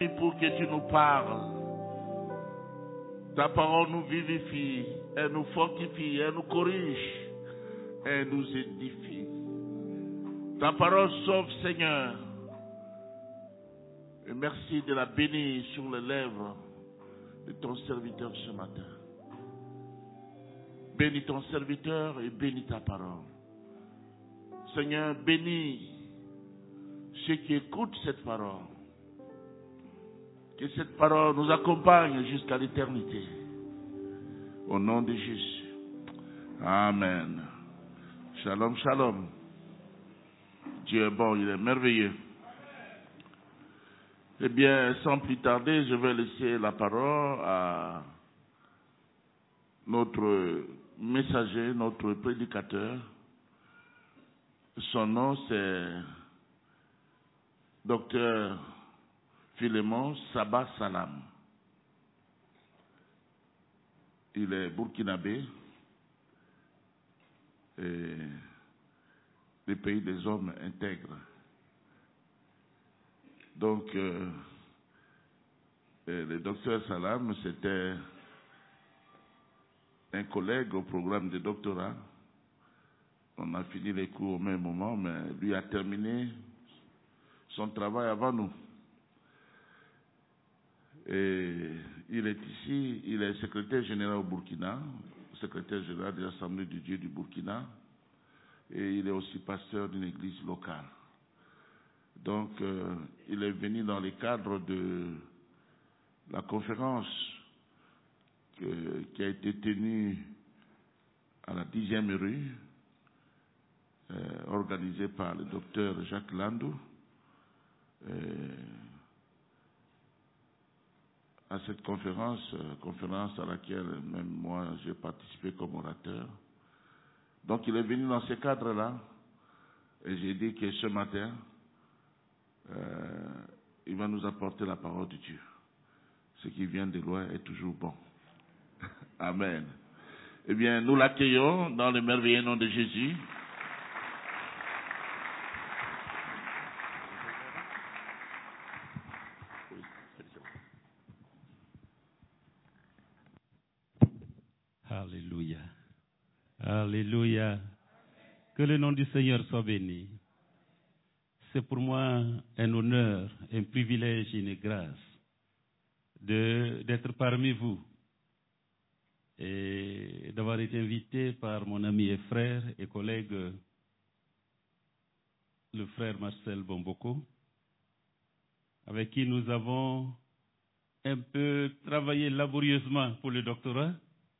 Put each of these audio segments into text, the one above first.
pour que tu nous parles. Ta parole nous vivifie, elle nous fortifie, elle nous corrige, elle nous édifie. Ta parole sauve, Seigneur. Et merci de la bénir sur les lèvres de ton serviteur ce matin. Bénis ton serviteur et bénis ta parole. Seigneur, bénis ceux qui écoutent cette parole. Que cette parole nous accompagne jusqu'à l'éternité. Au nom de Jésus. Amen. Shalom, shalom. Dieu est bon, il est merveilleux. Eh bien, sans plus tarder, je vais laisser la parole à notre messager, notre prédicateur. Son nom, c'est Dr Philémon Saba Salam. Il est burkinabé et le pays des hommes intègres. Donc, le docteur Salam, c'était un collègue au programme de doctorat. On a fini les cours au même moment, mais lui a terminé son travail avant nous. Et il est ici, il est secrétaire général au Burkina, secrétaire général de l'Assemblée de Dieu du Burkina, et il est aussi pasteur d'une église locale. Donc, il est venu dans le cadre de la conférence qui a été tenue à la 10e rue, organisée par le docteur Jacques Landou. À cette conférence à laquelle même moi j'ai participé comme orateur. Donc il est venu dans ce cadre-là, et j'ai dit que ce matin, il va nous apporter la parole de Dieu. Ce qui vient de loin est toujours bon. Amen. Eh bien, nous l'accueillons dans le merveilleux nom de Jésus. Alléluia. Alléluia. Que le nom du Seigneur soit béni. C'est pour moi un honneur, un privilège et une grâce d'être parmi vous et d'avoir été invité par mon ami et frère et collègue, le frère Marcel Bomboko, avec qui nous avons un peu travaillé laborieusement pour le doctorat.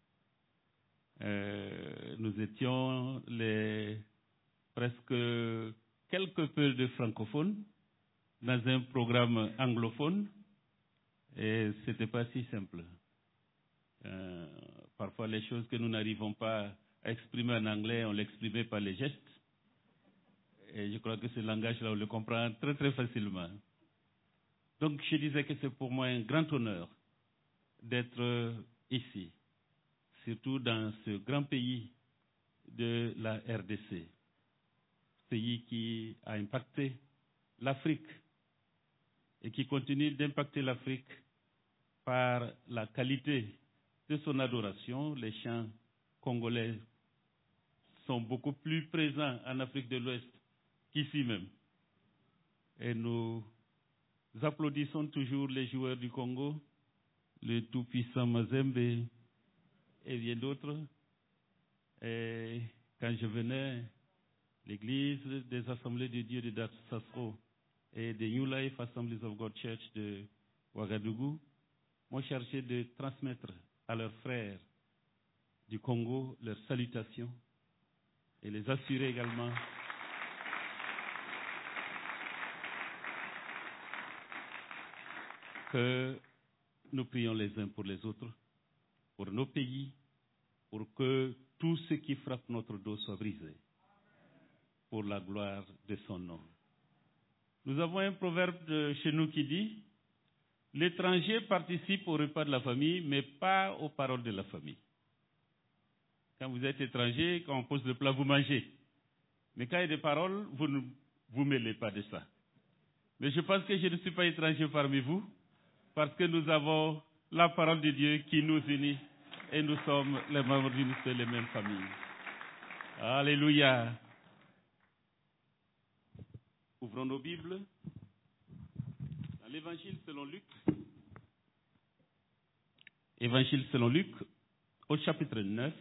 Nous étions presque quelque peu de francophones dans un programme anglophone et ce n'était pas si simple. Parfois les choses que nous n'arrivons pas à exprimer en anglais, on l'exprimait par les gestes. Et je crois que ce langage-là, on le comprend très très facilement. Donc je disais que c'est pour moi un grand honneur d'être ici, surtout dans ce grand pays de la RDC, pays qui a impacté l'Afrique et qui continue d'impacter l'Afrique par la qualité de son adoration. Les chants congolais sont beaucoup plus présents en Afrique de l'Ouest qu'ici même. Et nous applaudissons toujours les joueurs du Congo, le tout-puissant Mazembe et bien d'autres. Et quand je venais, l'église des Assemblées de Dieu de Datsasro et de New Life Assemblies of God Church de Ouagadougou m'ont chargé de transmettre à leurs frères du Congo leurs salutations et les assurer également que nous prions les uns pour les autres, pour nos pays, pour que tout ce qui frappe notre dos soit brisé, pour la gloire de son nom. Nous avons un proverbe de chez nous qui dit « L'étranger participe au repas de la famille, mais pas aux paroles de la famille. » Quand vous êtes étranger, quand on pose le plat, vous mangez. Mais quand il y a des paroles, vous ne vous mêlez pas de ça. Mais je pense que je ne suis pas étranger parmi vous, parce que nous avons la parole de Dieu qui nous unit et nous sommes les membres d'une seule et même famille. Alléluia. Ouvrons nos Bibles dans l'Évangile selon Luc. Évangile selon Luc, au chapitre 9.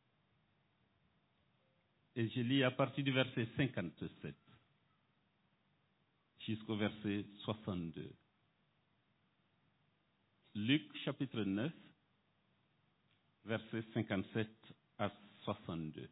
Et je lis à partir du verset 57 jusqu'au verset 62. Luc chapitre 9, versets 57 à 62.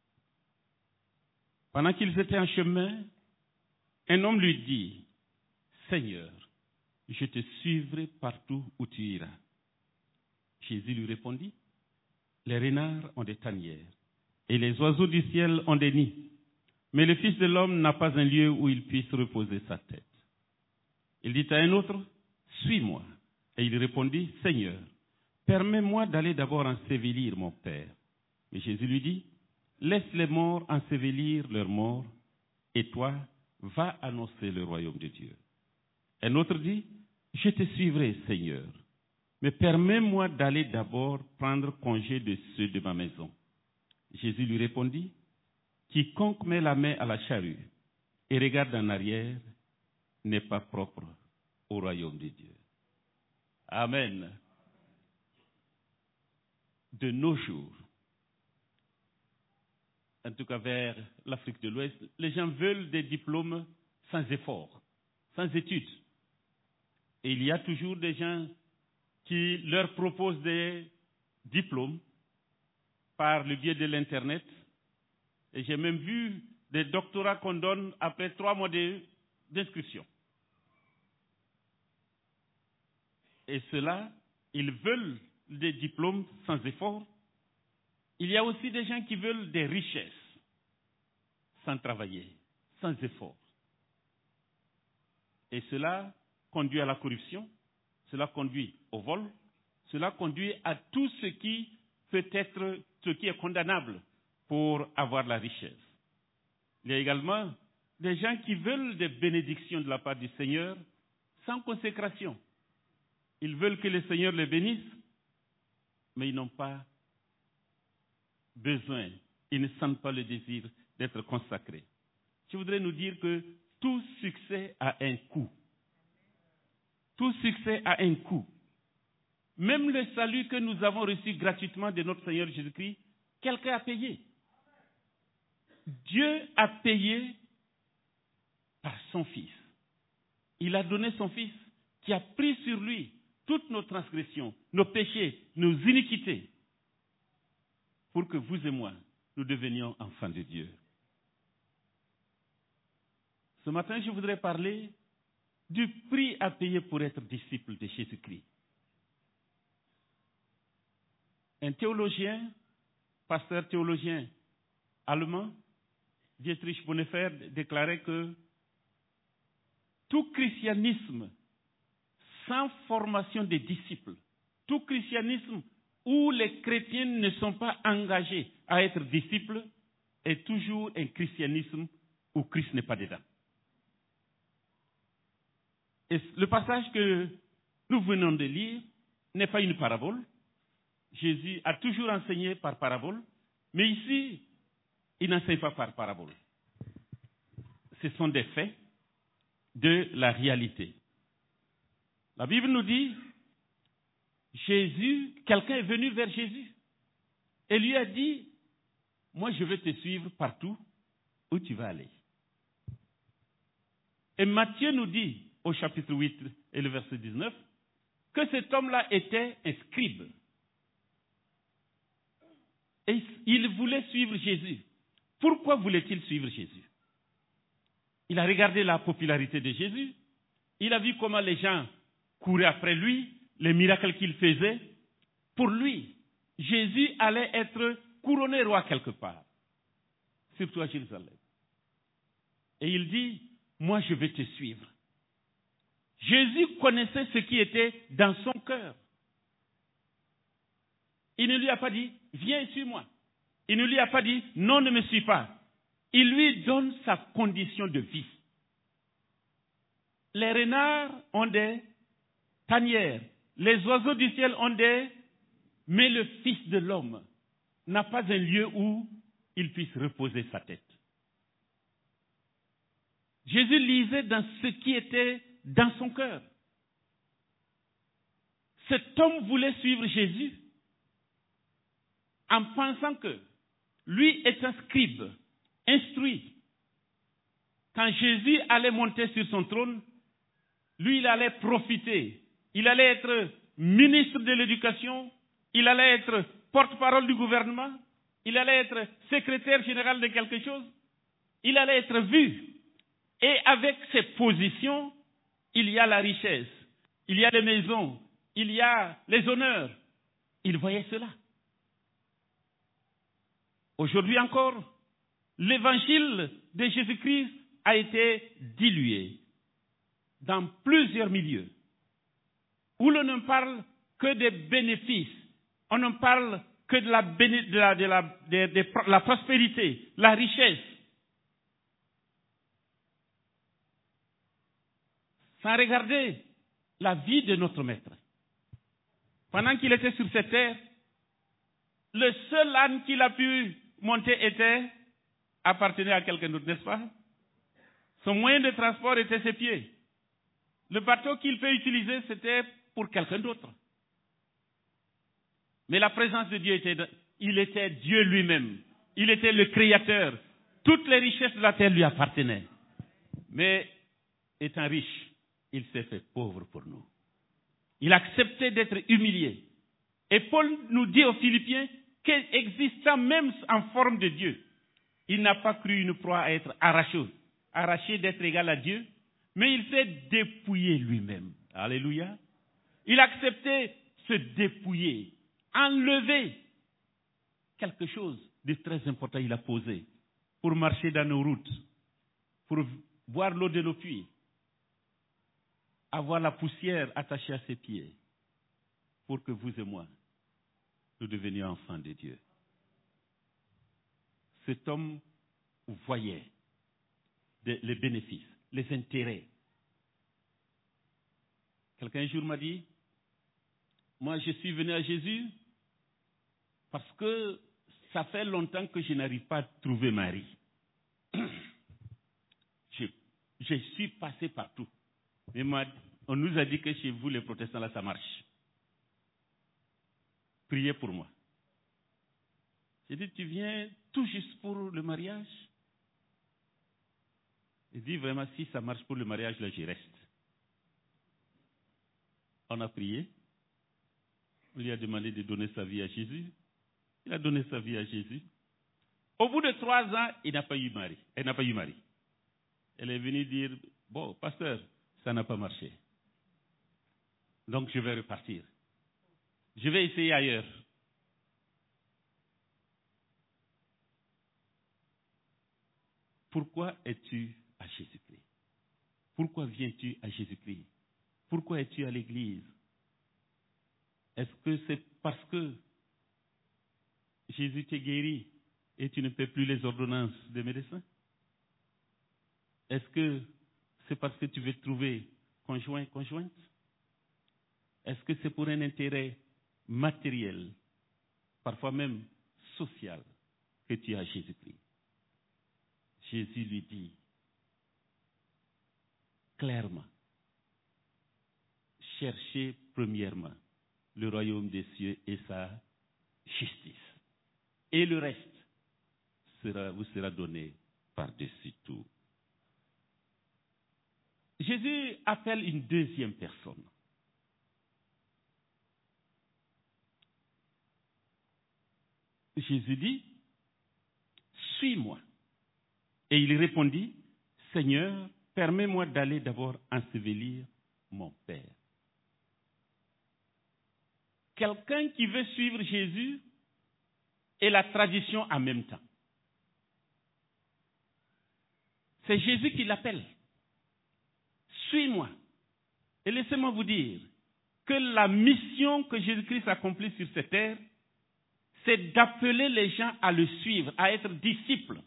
Pendant qu'ils étaient en chemin, un homme lui dit, « Seigneur, je te suivrai partout où tu iras. » Jésus lui répondit, « Les renards ont des tanières, et les oiseaux du ciel ont des nids, mais le Fils de l'homme n'a pas un lieu où il puisse reposer sa tête. » Il dit à un autre, « Suis-moi. » Et il répondit, « Seigneur, permets-moi d'aller d'abord ensevelir mon Père. » Mais Jésus lui dit, « Laisse les morts ensevelir leurs morts, et toi, va annoncer le royaume de Dieu. » Un autre dit, « Je te suivrai, Seigneur, mais permets-moi d'aller d'abord prendre congé de ceux de ma maison. » Jésus lui répondit, « Quiconque met la main à la charrue et regarde en arrière n'est pas propre au royaume de Dieu. » Amen. De nos jours, en tout cas vers l'Afrique de l'Ouest, les gens veulent des diplômes sans effort, sans études. Et il y a toujours des gens qui leur proposent des diplômes par le biais de l'Internet. Et j'ai même vu des doctorats qu'on donne après 3 mois d'inscription. Et ceux-là, ils veulent des diplômes sans effort. Il y a aussi des gens qui veulent des richesses sans travailler, sans effort. Et cela conduit à la corruption, cela conduit au vol, cela conduit à tout ce qui peut être, ce qui est condamnable pour avoir la richesse. Il y a également des gens qui veulent des bénédictions de la part du Seigneur sans consécration. Ils veulent que le Seigneur les bénisse, mais ils n'ont pas besoin, ils ne sentent pas le désir d'être consacrés. Je voudrais nous dire que tout succès a un coût. Tout succès a un coût. Même le salut que nous avons reçu gratuitement de notre Seigneur Jésus-Christ, quelqu'un a payé. Dieu a payé par son Fils. Il a donné son Fils qui a pris sur lui toutes nos transgressions, nos péchés, nos iniquités, pour que vous et moi, nous devenions enfants de Dieu. Ce matin, je voudrais parler du prix à payer pour être disciple de Jésus-Christ. Un théologien, pasteur théologien allemand, Dietrich Bonhoeffer, déclarait que tout christianisme sans formation des disciples, tout christianisme où les chrétiens ne sont pas engagés à être disciples, est toujours un christianisme où Christ n'est pas dedans. Et le passage que nous venons de lire n'est pas une parabole. Jésus a toujours enseigné par parabole, mais ici, il n'enseigne pas par parabole. Ce sont des faits de la réalité. La Bible nous dit, quelqu'un est venu vers Jésus et lui a dit, moi je vais te suivre partout où tu vas aller. Et Matthieu nous dit, au chapitre 8 et le verset 19, que cet homme-là était un scribe. Et il voulait suivre Jésus. Pourquoi voulait-il suivre Jésus? Il a regardé la popularité de Jésus. Il a vu comment les gens couraient après lui, les miracles qu'il faisait. Pour lui, Jésus allait être couronné roi quelque part, surtout à Jérusalem. Et il dit, moi je vais te suivre. Jésus connaissait ce qui était dans son cœur. Il ne lui a pas dit, viens et suis-moi. Il ne lui a pas dit, non, ne me suis pas. Il lui donne sa condition de vie. Les renards ont des tanières. Les oiseaux du ciel ont des... Mais le Fils de l'homme n'a pas un lieu où il puisse reposer sa tête. Jésus lisait dans ce qui était dans son cœur. Cet homme voulait suivre Jésus en pensant que lui est un scribe, instruit. Quand Jésus allait monter sur son trône, lui, il allait profiter. Il allait être ministre de l'éducation, il allait être porte-parole du gouvernement, il allait être secrétaire général de quelque chose, il allait être vu. Et avec ces positions, il y a la richesse, il y a les maisons, il y a les honneurs. Il voyait cela. Aujourd'hui encore, l'évangile de Jésus-Christ a été dilué dans plusieurs milieux, où l'on ne parle que des bénéfices, on ne parle que de la prospérité, la richesse, sans regarder la vie de notre maître. Pendant qu'il était sur cette terre, le seul âne qu'il a pu monter appartenait à quelqu'un d'autre, n'est-ce pas? Son moyen de transport était ses pieds. Le bateau qu'il peut utiliser, c'était pour quelqu'un d'autre. Mais la présence de Dieu il était Dieu lui-même. Il était le Créateur. Toutes les richesses de la terre lui appartenaient. Mais étant riche, il s'est fait pauvre pour nous. Il acceptait d'être humilié. Et Paul nous dit aux Philippiens qu'existant même en forme de Dieu, il n'a pas cru une proie à être arraché d'être égal à Dieu, mais il s'est dépouillé lui-même. Alléluia. Il acceptait se dépouiller, enlever quelque chose de très important. Il a posé pour marcher dans nos routes, pour boire l'eau de nos puits, avoir la poussière attachée à ses pieds, pour que vous et moi, nous devenions enfants de Dieu. Cet homme voyait les bénéfices, les intérêts. Quelqu'un un jour m'a dit, moi je suis venu à Jésus parce que ça fait longtemps que je n'arrive pas à trouver Marie. Je suis passé partout. Mais on nous a dit que chez vous, les protestants, là, ça marche. Priez pour moi. J'ai dit, tu viens tout juste pour le mariage? Il dit, vraiment, si ça marche pour le mariage, là, j'y reste. On a prié. On lui a demandé de donner sa vie à Jésus. Il a donné sa vie à Jésus. Au bout de 3 ans, il n'a pas eu mari. Elle n'a pas eu mari. Elle est venue dire, bon, pasteur, ça n'a pas marché. Donc, je vais repartir. Je vais essayer ailleurs. Pourquoi es-tu à Jésus-Christ? Pourquoi viens-tu à Jésus-Christ? Pourquoi es-tu à l'église? Est-ce que c'est parce que Jésus t'a guéri et tu ne paies plus les ordonnances des médecins? Est-ce que c'est parce que tu veux trouver conjoint, conjointe? Est-ce que c'est pour un intérêt matériel, parfois même social, que tu es à Jésus-Christ? Jésus lui dit clairement, cherchez premièrement le royaume des cieux et sa justice. Et le reste vous sera donné par-dessus tout. Jésus appelle une deuxième personne. Jésus dit, suis-moi. Et il répondit, Seigneur, permets-moi d'aller d'abord ensevelir mon Père. Quelqu'un qui veut suivre Jésus et la tradition en même temps. C'est Jésus qui l'appelle. Suis-moi. Et laissez-moi vous dire que la mission que Jésus-Christ accomplit sur cette terre, c'est d'appeler les gens à le suivre, à être disciples.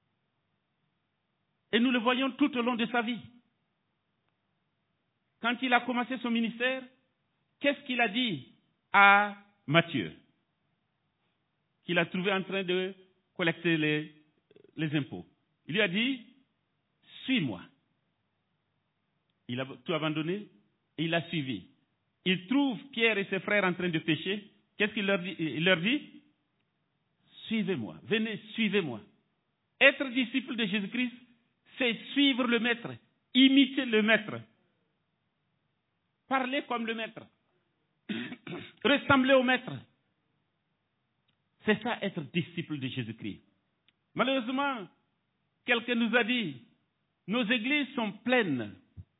Et nous le voyons tout au long de sa vie. Quand il a commencé son ministère, qu'est-ce qu'il a dit à Matthieu, qu'il a trouvé en train de collecter les impôts? Il lui a dit, suis-moi. Il a tout abandonné et il a suivi. Il trouve Pierre et ses frères en train de pécher. Qu'est-ce qu'il leur dit? Il leur dit, suivez-moi, venez, suivez-moi. Être disciple de Jésus-Christ, c'est suivre le Maître, imiter le Maître, parler comme le Maître, ressembler au Maître. C'est ça, être disciple de Jésus-Christ. Malheureusement, quelqu'un nous a dit, nos églises sont pleines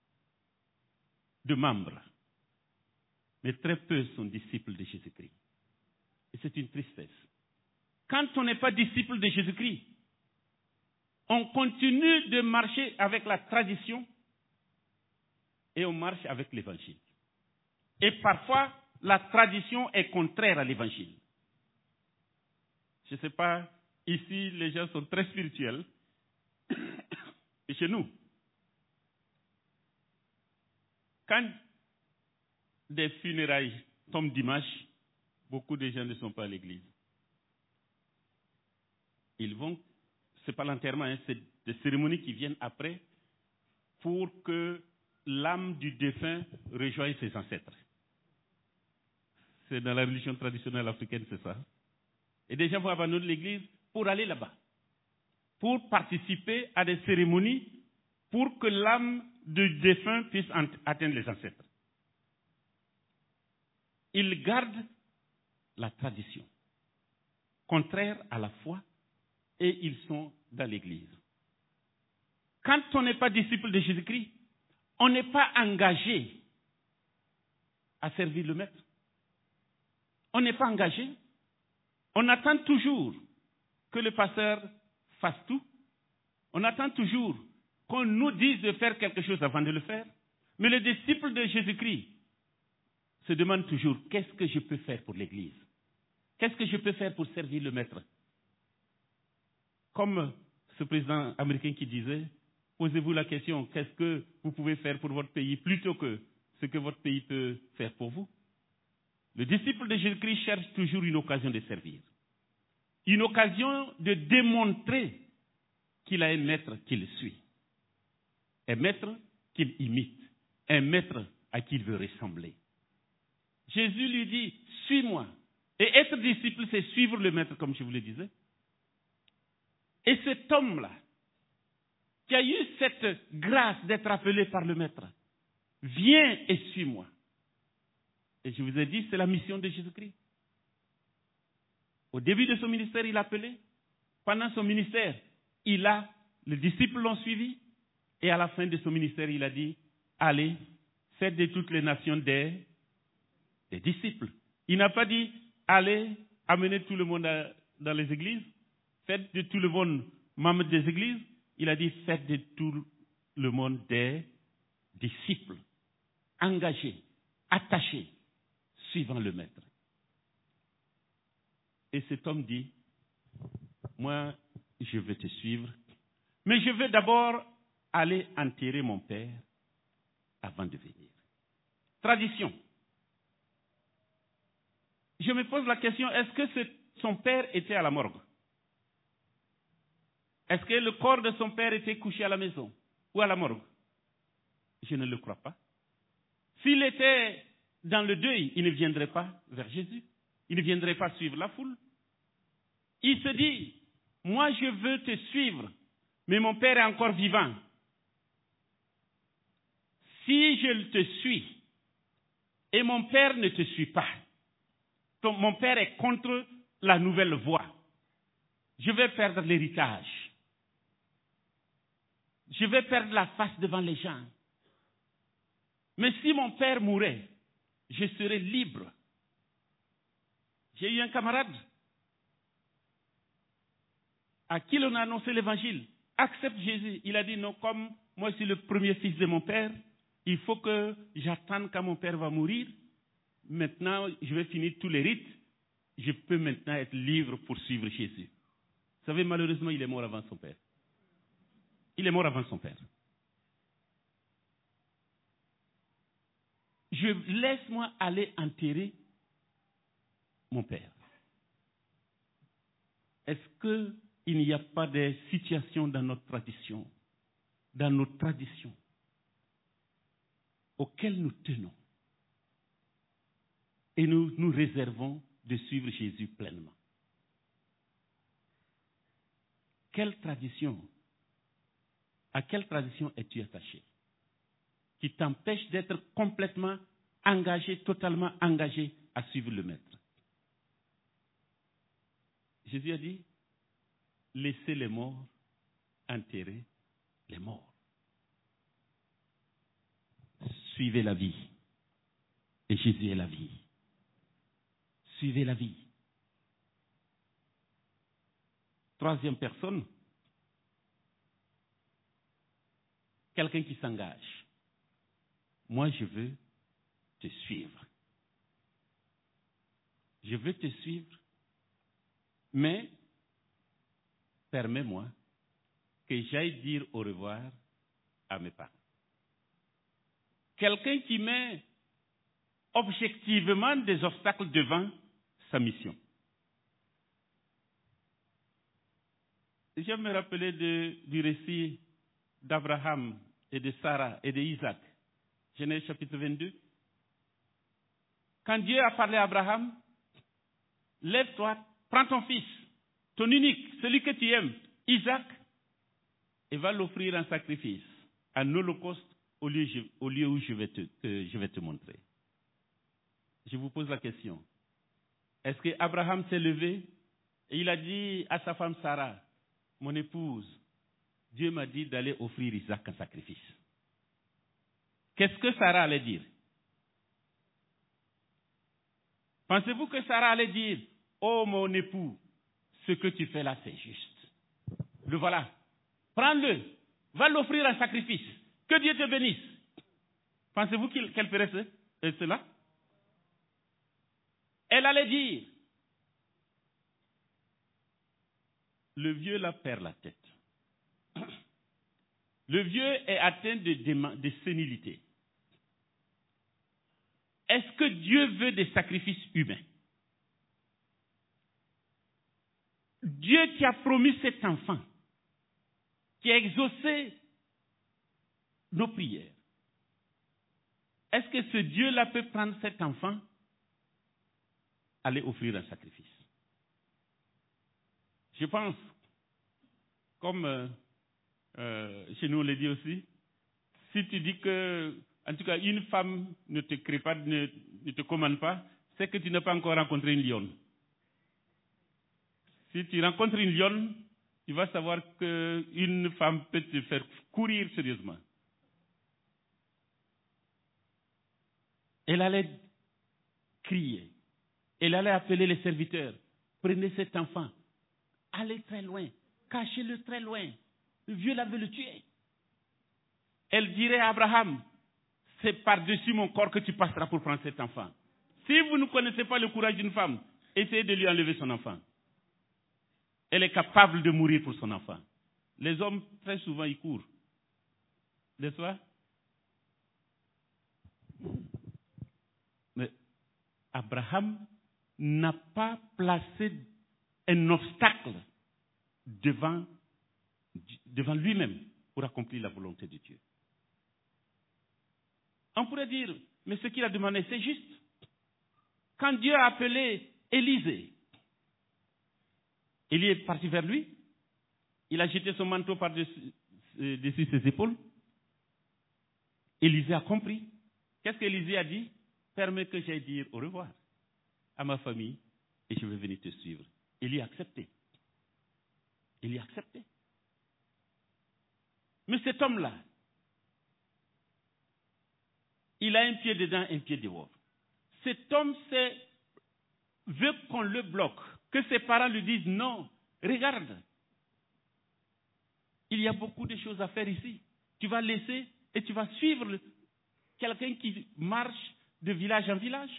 de membres, mais très peu sont disciples de Jésus-Christ. Et c'est une tristesse. Quand on n'est pas disciple de Jésus-Christ, on continue de marcher avec la tradition et on marche avec l'évangile. Et parfois, la tradition est contraire à l'évangile. Je ne sais pas, ici, les gens sont très spirituels. Et chez nous, quand des funérailles tombent dimanche, beaucoup de gens ne sont pas à l'église. Ils vont, ce n'est pas l'enterrement, hein, c'est des cérémonies qui viennent après pour que l'âme du défunt rejoigne ses ancêtres. C'est dans la religion traditionnelle africaine, c'est ça. Et des gens vont abandonner l'église pour aller là-bas, pour participer à des cérémonies pour que l'âme du défunt puisse atteindre les ancêtres. Ils gardent la tradition, contraire à la foi, et ils sont dans l'église. Quand on n'est pas disciple de Jésus-Christ, on n'est pas engagé à servir le Maître. On n'est pas engagé. On attend toujours que le pasteur fasse tout. On attend toujours qu'on nous dise de faire quelque chose avant de le faire. Mais le disciple de Jésus-Christ se demande toujours, qu'est-ce que je peux faire pour l'Église? Qu'est-ce que je peux faire pour servir le Maître? Comme ce président américain qui disait, posez-vous la question, qu'est-ce que vous pouvez faire pour votre pays plutôt que ce que votre pays peut faire pour vous? Le disciple de Jésus-Christ cherche toujours une occasion de servir. Une occasion de démontrer qu'il a un maître qu'il suit. Un maître qu'il imite. Un maître à qui il veut ressembler. Jésus lui dit, suis-moi. Et être disciple, c'est suivre le maître, comme je vous le disais. Et cet homme-là, qui a eu cette grâce d'être appelé par le maître, viens et suis-moi. Et je vous ai dit, c'est la mission de Jésus-Christ. Au début de son ministère, il a appelé. Pendant son ministère, les disciples l'ont suivi. Et à la fin de son ministère, il a dit, allez, faites de toutes les nations des disciples. Il n'a pas dit, allez, amenez tout le monde dans les églises. Faites de tout le monde membres des églises. Il a dit, faites de tout le monde des disciples. Engagés, attachés, suivant le Maître. Et cet homme dit, moi, je vais te suivre, mais je vais d'abord aller enterrer mon père avant de venir. Tradition. Je me pose la question, est-ce que son père était à la morgue? Est-ce que le corps de son père était couché à la maison ou à la morgue? Je ne le crois pas. S'il était dans le deuil, il ne viendrait pas vers Jésus. Il ne viendrait pas suivre la foule. Il se dit, moi je veux te suivre, mais mon père est encore vivant. Si je te suis et mon père ne te suit pas, mon père est contre la nouvelle voie, je vais perdre l'héritage. Je vais perdre la face devant les gens. Mais si mon père mourait, je serais libre. J'ai eu un camarade à qui l'on a annoncé l'évangile. Accepte Jésus. Il a dit non, comme moi je suis le premier fils de mon père, il faut que j'attende quand mon père va mourir. Maintenant, je vais finir tous les rites. Je peux maintenant être libre pour suivre Jésus. Vous savez, malheureusement, il est mort avant son père. Il est mort avant son père. laisse-moi aller enterrer mon père. Est-ce qu'il n'y a pas des situations dans notre tradition, auxquelles nous tenons et nous nous réservons de suivre Jésus pleinement? À quelle tradition es-tu attaché qui t'empêche d'être complètement engagé, totalement engagé à suivre le Maître? Jésus a dit, laissez les morts enterrer les morts. Suivez la vie. Et Jésus est la vie. Suivez la vie. Troisième personne, quelqu'un qui s'engage. Moi, je veux te suivre. Je veux te suivre, mais permets-moi que j'aille dire au revoir à mes parents. Quelqu'un qui met objectivement des obstacles devant sa mission. Je me rappelais du récit d'Abraham et de Sarah et d'Isaac. Genèse chapitre 22. Quand Dieu a parlé à Abraham, lève-toi, prends ton fils, ton unique, celui que tu aimes, Isaac, et va l'offrir en sacrifice, en holocauste, au lieu où je vais te montrer. Je vous pose la question. Est-ce que Abraham s'est levé et il a dit à sa femme Sarah, mon épouse, Dieu m'a dit d'aller offrir Isaac en sacrifice. Qu'est-ce que Sarah allait dire? Pensez-vous que Sarah allait dire, oh mon époux, ce que tu fais là c'est juste. Le voilà. Prends-le, va l'offrir en sacrifice. Que Dieu te bénisse. Pensez-vous qu'elle ferait cela? Elle allait dire, le vieux là perd la tête. Le vieux est atteint de sénilité. Est-ce que Dieu veut des sacrifices humains? Dieu qui a promis cet enfant, qui a exaucé nos prières, est-ce que ce Dieu-là peut prendre cet enfant, aller offrir un sacrifice? Je pense, comme chez nous on le dit aussi, si tu dis que, en tout cas, une femme ne te crée pas, ne te commande pas, c'est que tu n'as pas encore rencontré une lionne. Si tu rencontres une lionne, tu vas savoir qu'une femme peut te faire courir sérieusement. Elle allait crier. Elle allait appeler les serviteurs. Prenez cet enfant. Allez très loin. Cachez-le très loin. Le vieux là veut le tuer. Elle dirait à Abraham, c'est par-dessus mon corps que tu passeras pour prendre cet enfant. Si vous ne connaissez pas le courage d'une femme, essayez de lui enlever son enfant. Elle est capable de mourir pour son enfant. Les hommes, très souvent, ils courent. N'est-ce pas? Mais Abraham n'a pas placé un obstacle devant lui-même pour accomplir la volonté de Dieu. On pourrait dire, mais ce qu'il a demandé, c'est juste. Quand Dieu a appelé Élisée, Élie est parti vers lui, il a jeté son manteau par-dessus ses épaules. Élisée a compris. Qu'est-ce qu'Élisée a dit? Permets que j'aille dire au revoir à ma famille et je vais venir te suivre. Élie a accepté. Élie a accepté. Mais cet homme-là, il a un pied dedans, un pied dehors. Cet homme veut qu'on le bloque, que ses parents lui disent non, regarde, il y a beaucoup de choses à faire ici. Tu vas laisser et tu vas suivre quelqu'un qui marche de village en village.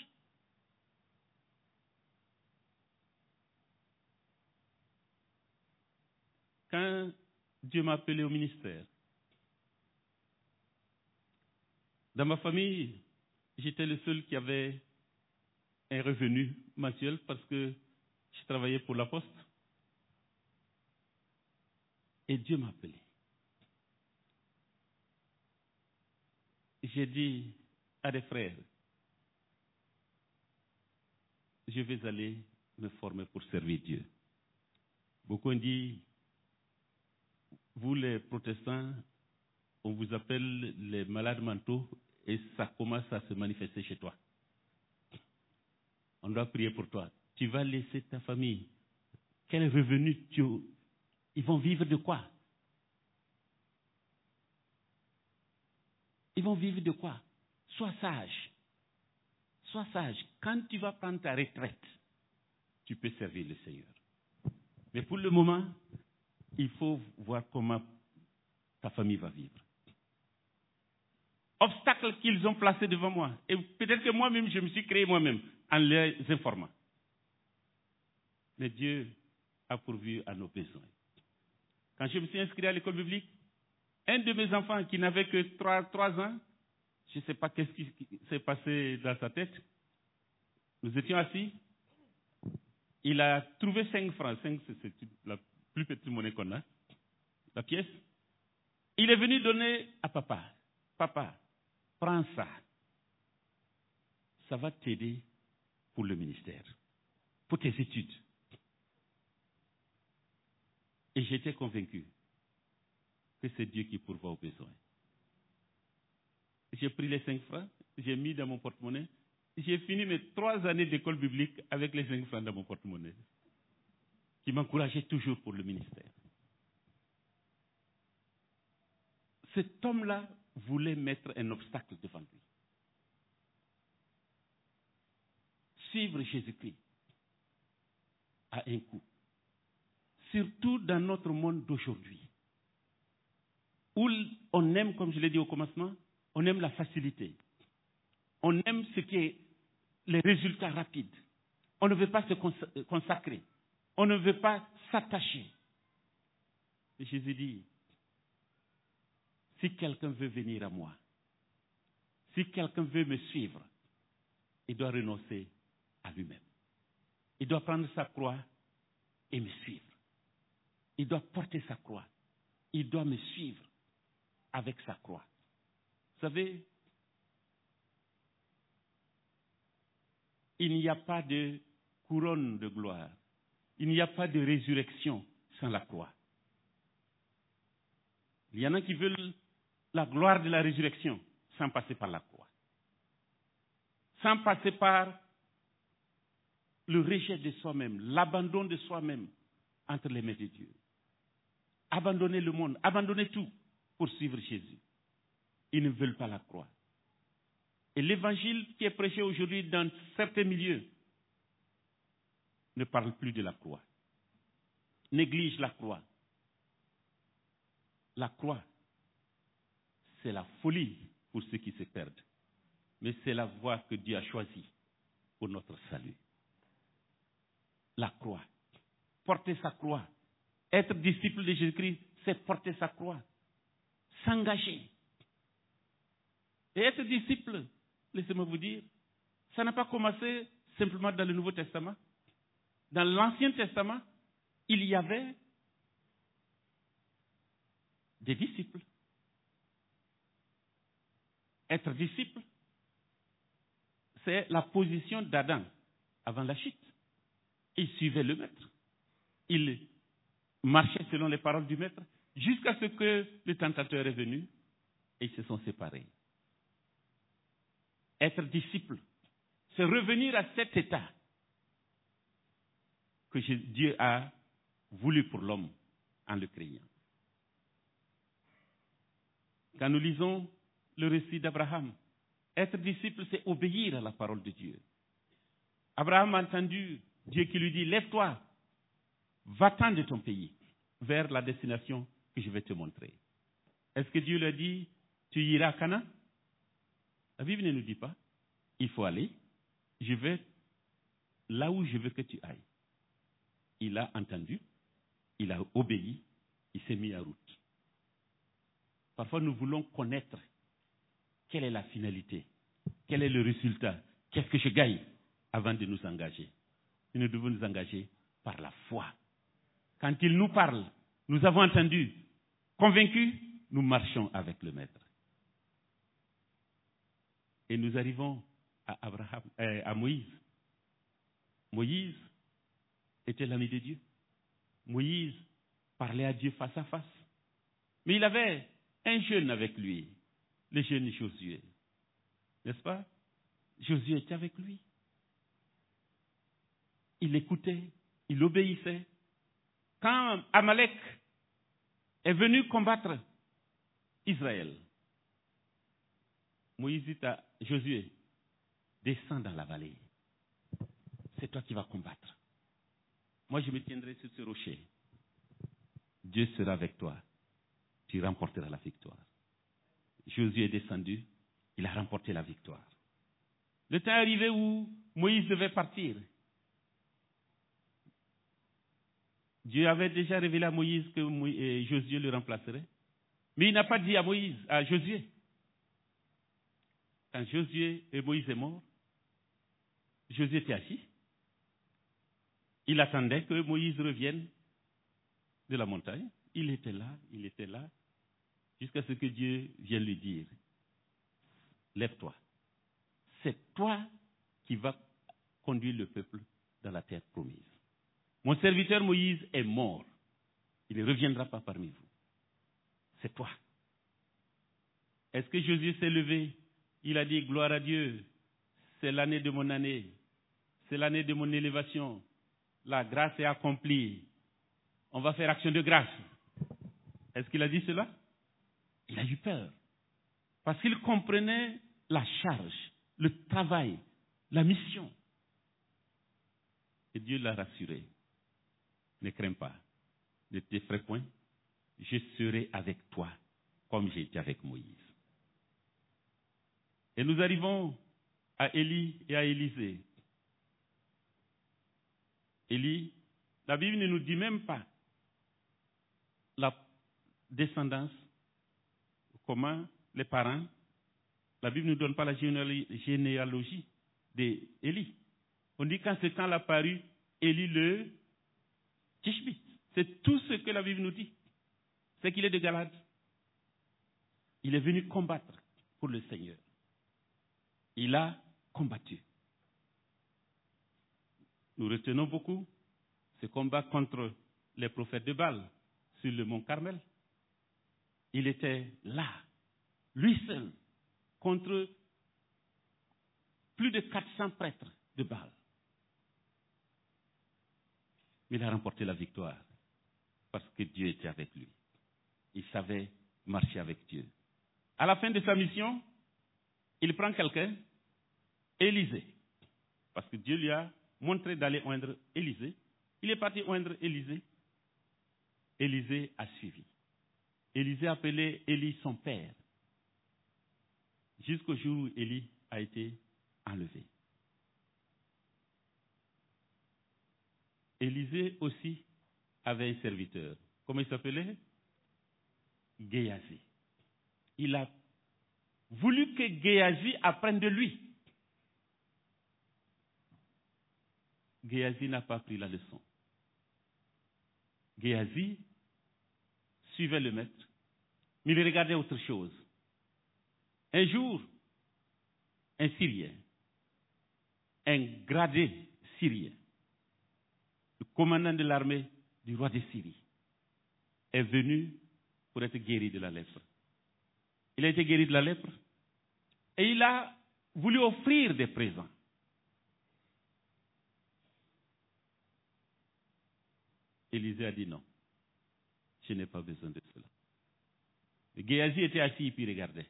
Quand Dieu m'a appelé au ministère, dans ma famille, j'étais le seul qui avait un revenu mensuel parce que je travaillais pour la poste. Et Dieu m'a appelé. J'ai dit à des frères, je vais aller me former pour servir Dieu. Beaucoup ont dit, vous les protestants, on vous appelle les malades mentaux et ça commence à se manifester chez toi. On doit prier pour toi. Tu vas laisser ta famille. Quel revenu ils vont vivre de quoi? Ils vont vivre de quoi? Sois sage. Sois sage. Quand tu vas prendre ta retraite, tu peux servir le Seigneur. Mais pour le moment, il faut voir comment ta famille va vivre. Obstacles qu'ils ont placés devant moi. Et peut-être que moi-même, je me suis créé moi-même en les informant. Mais Dieu a pourvu à nos besoins. Quand je me suis inscrit à l'école biblique, un de mes enfants qui n'avait que 3 ans, je ne sais pas qu'est-ce qui s'est passé dans sa tête. Nous étions assis. Il a trouvé 5 francs. 5, c'est la plus petite monnaie qu'on a. La pièce. Il est venu donner à papa. Papa, prends ça. Ça va t'aider pour le ministère, pour tes études. Et j'étais convaincu que c'est Dieu qui pourvoit aux besoins. J'ai pris les 5 francs, j'ai mis dans mon porte-monnaie. J'ai fini mes 3 années d'école biblique avec les 5 francs dans mon porte-monnaie, qui m'encourageait toujours pour le ministère. Cet homme-là voulait mettre un obstacle devant lui. Suivre Jésus-Christ a un coût. Surtout dans notre monde d'aujourd'hui, où on aime, comme je l'ai dit au commencement, on aime la facilité. On aime ce qui est les résultats rapides. On ne veut pas se consacrer. On ne veut pas s'attacher. Et Jésus dit, si quelqu'un veut venir à moi, si quelqu'un veut me suivre, il doit renoncer à lui-même. Il doit prendre sa croix et me suivre. Il doit porter sa croix. Il doit me suivre avec sa croix. Vous savez, il n'y a pas de couronne de gloire. Il n'y a pas de résurrection sans la croix. Il y en a qui veulent la gloire de la résurrection sans passer par la croix. Sans passer par le rejet de soi-même, l'abandon de soi-même entre les mains de Dieu. Abandonner le monde, abandonner tout pour suivre Jésus. Ils ne veulent pas la croix. Et l'évangile qui est prêché aujourd'hui dans certains milieux ne parle plus de la croix. Néglige la croix. La croix, c'est la folie pour ceux qui se perdent. Mais c'est la voie que Dieu a choisie pour notre salut. La croix. Porter sa croix. Être disciple de Jésus-Christ, c'est porter sa croix. S'engager. Et être disciple, laissez-moi vous dire, ça n'a pas commencé simplement dans le Nouveau Testament. Dans l'Ancien Testament, il y avait des disciples. Être disciple, c'est la position d'Adam avant la chute. Il suivait le maître. Il marchait selon les paroles du maître jusqu'à ce que le tentateur est venu et ils se sont séparés. Être disciple, c'est revenir à cet état que Dieu a voulu pour l'homme en le créant. Quand nous lisons le récit d'Abraham, être disciple, c'est obéir à la parole de Dieu. Abraham a entendu Dieu qui lui dit, lève-toi, va-t'en de ton pays, vers la destination que je vais te montrer. Est-ce que Dieu lui a dit, tu iras à Canaan? La Bible ne nous dit pas. Il faut aller. Je vais là où je veux que tu ailles. Il a entendu, il a obéi, il s'est mis en route. Parfois, nous voulons connaître quelle est la finalité, Quel est le résultat? Qu'est-ce que je gagne avant de nous engager? Nous devons nous engager par la foi. Quand il nous parle, nous avons entendu, convaincus, nous marchons avec le Maître. Et nous arrivons à Moïse. Moïse était l'ami de Dieu. Moïse parlait à Dieu face à face. Mais il avait un jeune avec lui, le jeune Josué. N'est-ce pas? Josué était avec lui. Il écoutait, il obéissait. Quand Amalek est venu combattre Israël, Moïse dit à Josué, descends dans la vallée. C'est toi qui vas combattre. Moi, je me tiendrai sur ce rocher. Dieu sera avec toi. Tu remporteras la victoire. Josué est descendu. Il a remporté la victoire. Le temps est arrivé où Moïse devait partir. Dieu avait déjà révélé à Moïse que Josué le remplacerait. Mais il n'a pas dit à Josué. Quand Josué et Moïse est mort, Josué était assis. Il attendait que Moïse revienne de la montagne. Il était là, jusqu'à ce que Dieu vienne lui dire, lève-toi. C'est toi qui vas conduire le peuple dans la terre promise. Mon serviteur Moïse est mort. Il ne reviendra pas parmi vous. C'est toi. Est-ce que Josué s'est levé? Il a dit, gloire à Dieu, c'est l'année de mon année. C'est l'année de mon élévation. La grâce est accomplie. On va faire action de grâce. Est-ce qu'il a dit cela? Il a eu peur. Parce qu'il comprenait la charge, le travail, la mission. Et Dieu l'a rassuré. Ne crains pas, ne t'effraie point, je serai avec toi, comme j'ai été avec Moïse. Et nous arrivons à Élie et à Élisée. Élie, la Bible ne nous dit même pas la descendance, comment les parents, la Bible ne nous donne pas la généalogie d'Élie. On dit qu'en ce temps-là apparu Élie le Tishbite. C'est tout ce que la Bible nous dit. C'est qu'il est de Galade. Il est venu combattre pour le Seigneur. Il a combattu. Nous retenons beaucoup ce combat contre les prophètes de Baal sur le mont Carmel. Il était là, lui seul, contre plus de 400 prêtres de Baal. Mais il a remporté la victoire parce que Dieu était avec lui. Il savait marcher avec Dieu. À la fin de sa mission, il prend quelqu'un, Élisée, parce que Dieu lui a montré d'aller oindre Élisée. Il est parti oindre Élisée. Élisée a suivi. Élisée appelait Élie son père, jusqu'au jour où Élie a été enlevé. Élisée aussi avait un serviteur. Comment il s'appelait? Géasi. Il a voulu que Géasi apprenne de lui. Géasi n'a pas pris la leçon. Géasi suivait le maître, mais il regardait autre chose. Un jour, un Syrien, un gradé syrien, le commandant de l'armée du roi de Syrie, est venu pour être guéri de la lèpre. Il a été guéri de la lèpre et il a voulu offrir des présents. Élisée a dit non, je n'ai pas besoin de cela. Géasi était assis et puis regardait.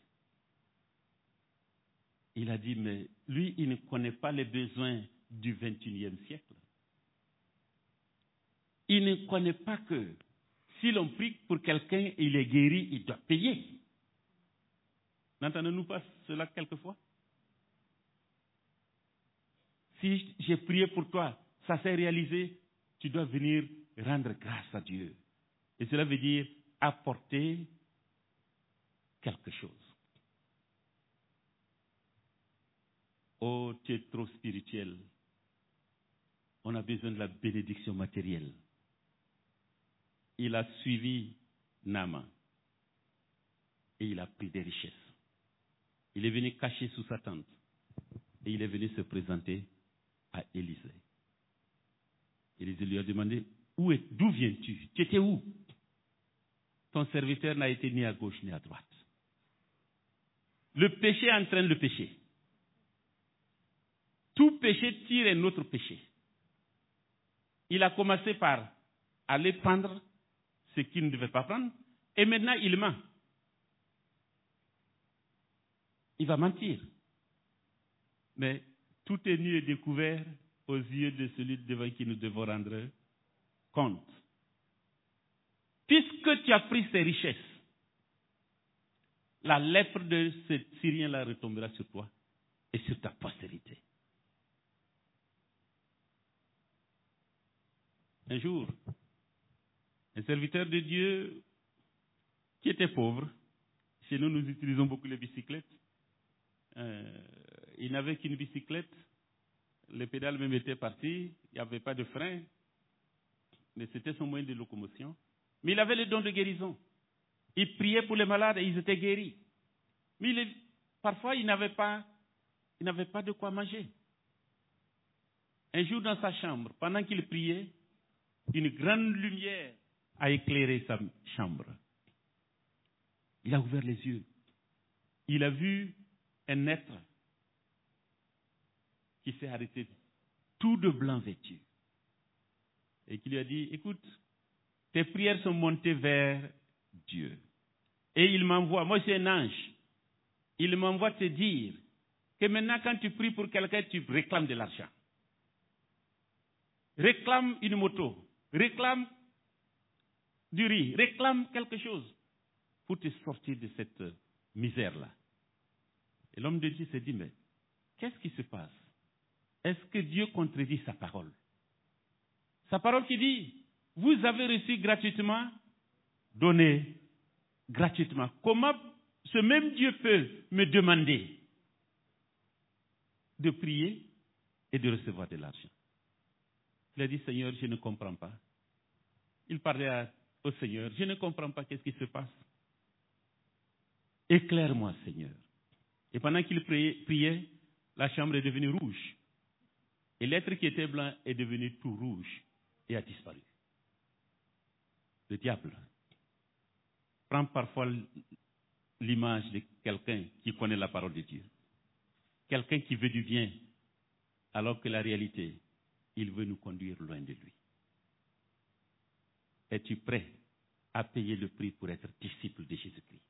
Il a dit, mais lui, il ne connaît pas les besoins du 21e siècle. Il ne connaît pas que si l'on prie pour quelqu'un et il est guéri, il doit payer. N'entendons-nous pas cela quelquefois? Si j'ai prié pour toi, ça s'est réalisé, tu dois venir rendre grâce à Dieu. Et cela veut dire apporter quelque chose. Oh, tu es trop spirituel. On a besoin de la bénédiction matérielle. Il a suivi Naaman et il a pris des richesses. Il est venu cacher sous sa tente et il est venu se présenter à Élisée. Élisée lui a demandé, d'où viens-tu? Tu étais où? Ton serviteur n'a été ni à gauche ni à droite. Le péché entraîne le péché. Tout péché tire un autre péché. Il a commencé par aller prendre ce qu'il ne devait pas prendre, et maintenant il ment. Il va mentir. Mais tout est nu et découvert aux yeux de celui devant qui nous devons rendre compte. Puisque tu as pris ces richesses, la lèpre de ce Syrien-là retombera sur toi et sur ta postérité. Un jour, un serviteur de Dieu qui était pauvre, chez nous, nous utilisons beaucoup les bicyclettes, il n'avait qu'une bicyclette, les pédales même étaient parties, il n'y avait pas de frein, mais c'était son moyen de locomotion. Mais il avait le don de guérison. Il priait pour les malades et ils étaient guéris. Mais parfois, il n'avait pas de quoi manger. Un jour, dans sa chambre, pendant qu'il priait, une grande lumière a éclairé sa chambre. Il a ouvert les yeux. Il a vu un être qui s'est arrêté, tout de blanc vêtu, et qui lui a dit, écoute, tes prières sont montées vers Dieu. Et il m'envoie, moi je suis un ange, il m'envoie te dire que maintenant quand tu pries pour quelqu'un, tu réclames de l'argent. Réclame une moto, réclame du riz, réclame quelque chose pour te sortir de cette misère-là. Et l'homme de Dieu s'est dit, mais qu'est-ce qui se passe? Est-ce que Dieu contredit sa parole? Sa parole qui dit, vous avez reçu gratuitement, donnez gratuitement. Comment ce même Dieu peut me demander de prier et de recevoir de l'argent? Il a dit, Seigneur, je ne comprends pas. Il parlait au Seigneur, je ne comprends pas qu'est-ce qui se passe. Éclaire-moi, Seigneur. Et pendant qu'il priait, la chambre est devenue rouge. Et l'être qui était blanc est devenu tout rouge et a disparu. Le diable prend parfois l'image de quelqu'un qui connaît la parole de Dieu. Quelqu'un qui veut du bien, alors que la réalité, il veut nous conduire loin de lui. Es-tu prêt à payer le prix pour être disciple de Jésus-Christ?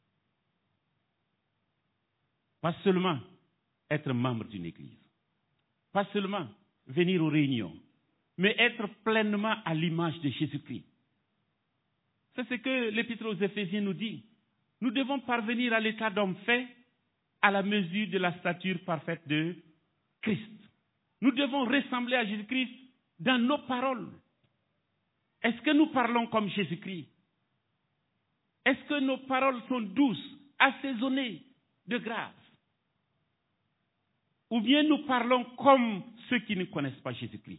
Pas seulement être membre d'une église, pas seulement venir aux réunions, mais être pleinement à l'image de Jésus-Christ. C'est ce que l'Épître aux Éphésiens nous dit. Nous devons parvenir à l'état d'homme fait à la mesure de la stature parfaite de Christ. Nous devons ressembler à Jésus-Christ dans nos paroles. Est-ce que nous parlons comme Jésus-Christ? Est-ce que nos paroles sont douces, assaisonnées de grâce? Ou bien nous parlons comme ceux qui ne connaissent pas Jésus-Christ?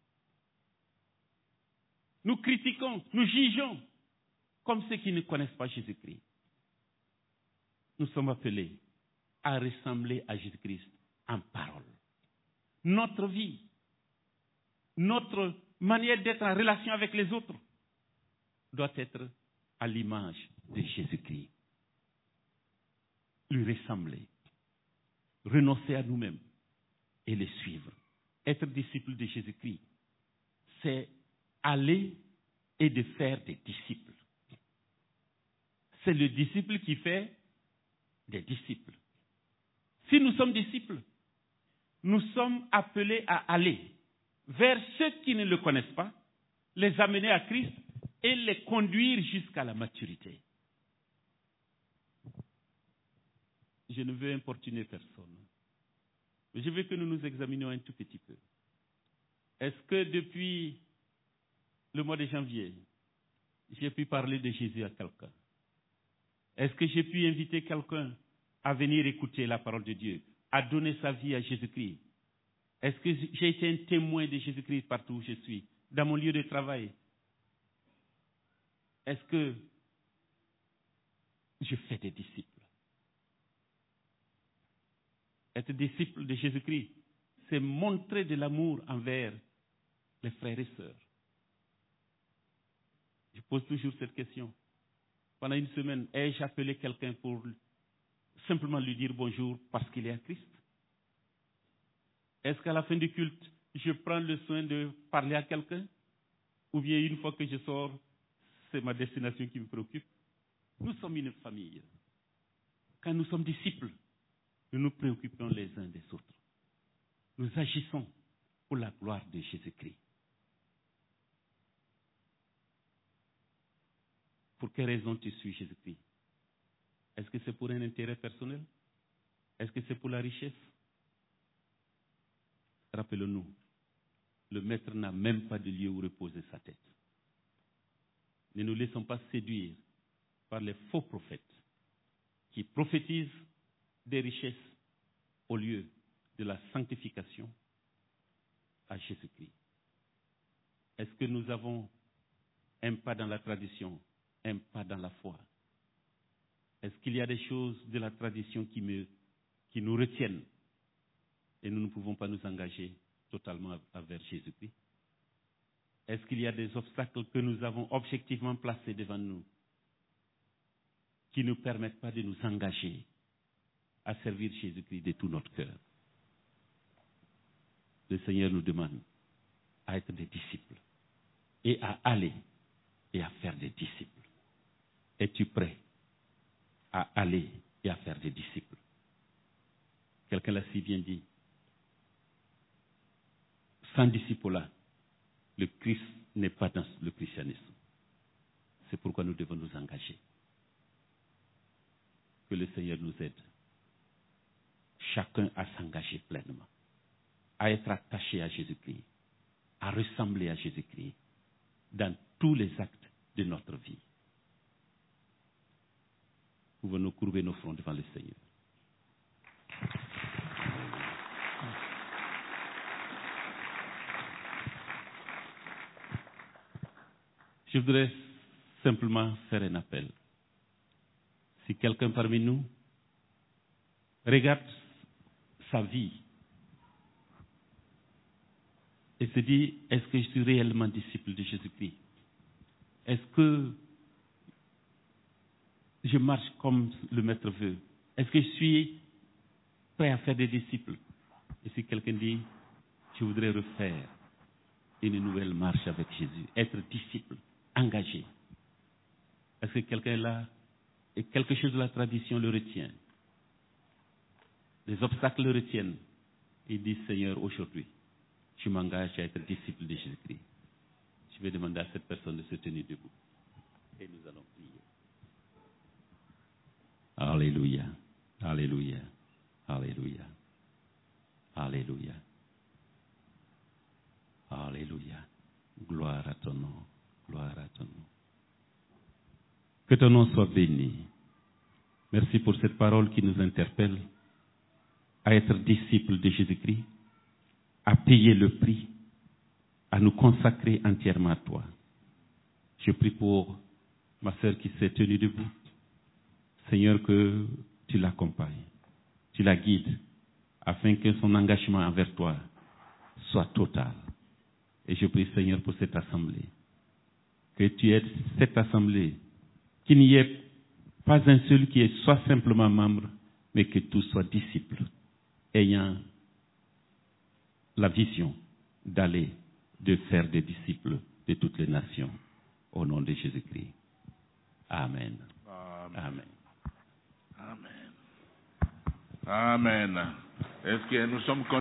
Nous critiquons, nous jugeons comme ceux qui ne connaissent pas Jésus-Christ. Nous sommes appelés à ressembler à Jésus-Christ en parole. Notre vie, notre manière d'être en relation avec les autres doit être à l'image de Jésus-Christ. Lui ressembler, renoncer à nous-mêmes et le suivre. Être disciple de Jésus-Christ, c'est aller et de faire des disciples. C'est le disciple qui fait des disciples. Si nous sommes disciples, nous sommes appelés à aller vers ceux qui ne le connaissent pas, les amener à Christ et les conduire jusqu'à la maturité. Je ne veux importuner personne, mais je veux que nous nous examinions un tout petit peu. Est-ce que depuis le mois de janvier, j'ai pu parler de Jésus à quelqu'un? Est-ce que j'ai pu inviter quelqu'un à venir écouter la parole de Dieu? a donné sa vie à Jésus-Christ? Est-ce que j'ai été un témoin de Jésus-Christ partout où je suis, dans mon lieu de travail? Est-ce que je fais des disciples? Être disciple de Jésus-Christ, c'est montrer de l'amour envers les frères et sœurs. Je pose toujours cette question. Pendant une semaine, ai-je appelé quelqu'un pour simplement lui dire bonjour parce qu'il est à Christ? Est-ce qu'à la fin du culte, je prends le soin de parler à quelqu'un? Ou bien une fois que je sors, c'est ma destination qui me préoccupe? Nous sommes une famille. Quand nous sommes disciples, nous nous préoccupons les uns des autres. Nous agissons pour la gloire de Jésus-Christ. Pour quelle raison tu suis Jésus-Christ? Est-ce que c'est pour un intérêt personnel? Est-ce que c'est pour la richesse? Rappelons-nous, le maître n'a même pas de lieu où reposer sa tête. Ne nous laissons pas séduire par les faux prophètes qui prophétisent des richesses au lieu de la sanctification à Jésus-Christ. Est-ce que nous avons un pas dans la tradition, un pas dans la foi? Est-ce qu'il y a des choses de la tradition qui nous retiennent et nous ne pouvons pas nous engager totalement vers Jésus-Christ? Est-ce qu'il y a des obstacles que nous avons objectivement placés devant nous qui ne nous permettent pas de nous engager à servir Jésus-Christ de tout notre cœur? Le Seigneur nous demande à être des disciples et à aller et à faire des disciples. Es-tu prêt à aller et à faire des disciples? Quelqu'un l'a si bien dit. Sans disciple-là, le Christ n'est pas dans le christianisme. C'est pourquoi nous devons nous engager. Que le Seigneur nous aide. Chacun à s'engager pleinement, à être attaché à Jésus-Christ, à ressembler à Jésus-Christ dans tous les actes de notre vie. Pouvons-nous courber nos fronts devant le Seigneur? Je voudrais simplement faire un appel. Si quelqu'un parmi nous regarde sa vie et se dit, est-ce que je suis réellement disciple de Jésus-Christ? Est-ce que je marche comme le Maître veut? Est-ce que je suis prêt à faire des disciples? Et si quelqu'un dit, je voudrais refaire une nouvelle marche avec Jésus, être disciple, engagé. Est-ce que quelqu'un là, et quelque chose de la tradition le retient? Les obstacles le retiennent. Il dit, Seigneur, aujourd'hui, je m'engage à être disciple de Jésus-Christ. Je vais demander à cette personne de se tenir debout. Et nous allons prier. Alléluia, alléluia, alléluia, alléluia, alléluia. Gloire à ton nom, gloire à ton nom. Que ton nom soit béni. Merci pour cette parole qui nous interpelle à être disciples de Jésus-Christ, à payer le prix, à nous consacrer entièrement à toi. Je prie pour ma sœur qui s'est tenue debout. Seigneur, que tu l'accompagnes, tu la guides, afin que son engagement envers toi soit total. Et je prie, Seigneur, pour cette assemblée, que tu aides cette assemblée, qu'il n'y ait pas un seul qui soit simplement membre, mais que tous soient disciples, ayant la vision d'aller, de faire des disciples de toutes les nations, au nom de Jésus-Christ. Amen. Amen. Amen. Amen. Est-ce que nous sommes